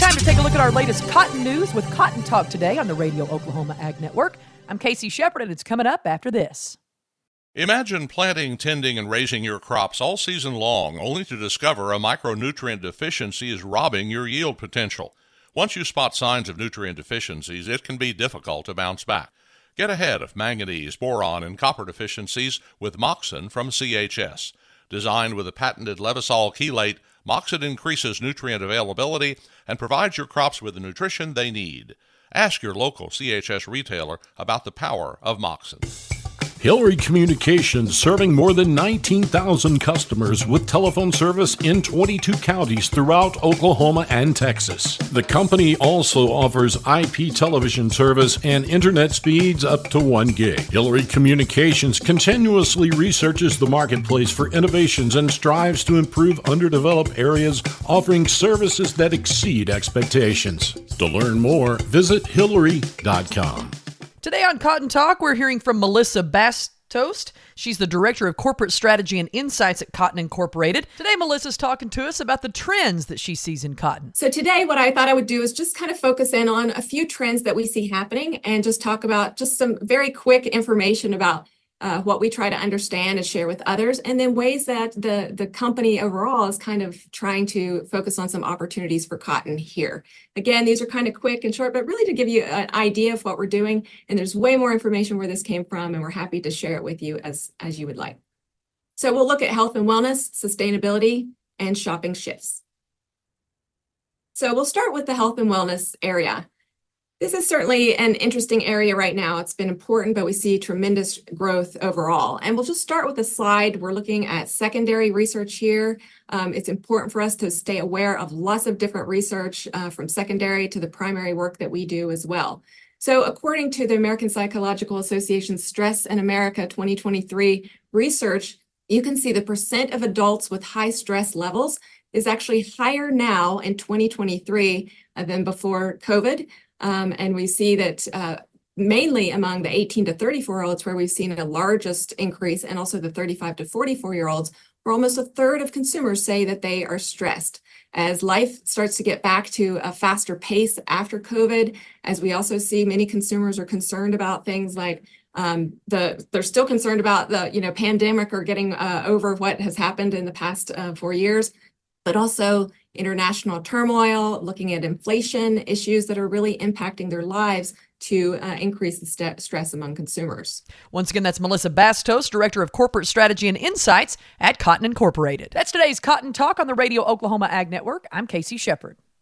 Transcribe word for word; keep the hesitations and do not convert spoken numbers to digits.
Time to take a look at our latest cotton news with Cotton Talk today on the Radio Oklahoma Ag Network. I'm Casey Shepard, and it's coming up after this. Imagine planting, tending, and raising your crops all season long, only to discover a micronutrient deficiency is robbing your yield potential. Once you spot signs of nutrient deficiencies, it can be difficult to bounce back. Get ahead of manganese, boron, and copper deficiencies with Moxen from C H S. Designed with a patented Levosol chelate, Moxen increases nutrient availability and provides your crops with the nutrition they need. Ask your local C H S retailer about the power of Moxen. Hillary Communications, serving more than nineteen thousand customers with telephone service in twenty-two counties throughout Oklahoma and Texas. The company also offers I P television service and internet speeds up to one gig. Hillary Communications continuously researches the marketplace for innovations and strives to improve underdeveloped areas, offering services that exceed expectations. To learn more, visit hillary dot com. Today on Cotton Talk, we're hearing from Melissa Bastos. She's the Director of Corporate Strategy and Insights at Cotton Incorporated. Today, Melissa's talking to us about the trends that she sees in cotton. So today, what I thought I would do is just kind of focus in on a few trends that we see happening and just talk about just some very quick information about uh, what we try to understand and share with others, and then ways that the, the company overall is kind of trying to focus on some opportunities for cotton here. Again, these are kind of quick and short, but really to give you an idea of what we're doing. And there's way more information where this came from, and we're happy to share it with you as, as you would like. So we'll look at health and wellness, sustainability, and shopping shifts. So we'll start with the health and wellness area. This is certainly an interesting area right now. It's been important, but we see tremendous growth overall. And we'll just start with a slide. We're looking at secondary research here. Um, it's important for us to stay aware of lots of different research uh, from secondary to the primary work that we do as well. So according to the American Psychological Association's Stress in America twenty twenty-three research, you can see the percent of adults with high stress levels is actually higher now in twenty twenty-three uh, than before COVID. Um, and we see that uh, mainly among the eighteen to thirty-four-year-olds where we've seen the largest increase, and also the thirty-five to forty-four-year-olds, where almost a third of consumers say that they are stressed. As life starts to get back to a faster pace after COVID, as we also see many consumers are concerned about things like um, the they're still concerned about the you know pandemic or getting uh, over what has happened in the past uh, four years, but also international turmoil, looking at inflation issues that are really impacting their lives to uh, increase the st- stress among consumers. Once again, that's Melissa Bastos, Director of Corporate Strategy and Insights at Cotton Incorporated. That's today's Cotton Talk on the Radio Oklahoma Ag Network. I'm Casey Shepard.